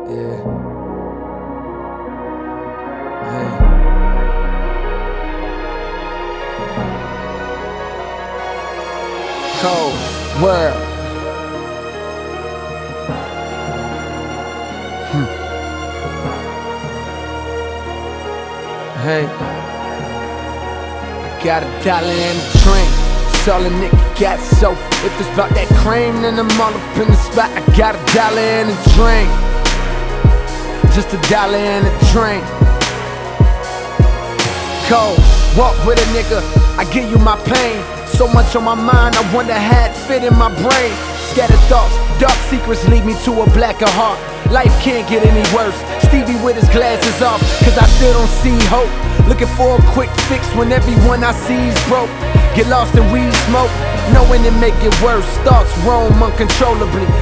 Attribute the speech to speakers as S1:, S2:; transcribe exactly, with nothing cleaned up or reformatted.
S1: Yeah. Hey. Cold world. Hmm. Hey. I got a dollar and a drink. That's all a nigga got. So if it's about that cream, then I'm all up in the spot. I got a dollar and a drink. Just a dollar and a drink. Cold, walk with a nigga, I give you my pain. So much on my mind, I wonder how it fit in my brain. Scattered thoughts, dark secrets lead me to a blacker heart. Life can't get any worse. Stevie with his glasses off, cause I still don't see hope. Looking for a quick fix when everyone I see is broke. Get lost in weed smoke, knowing it make it worse. Thoughts roam uncontrollably.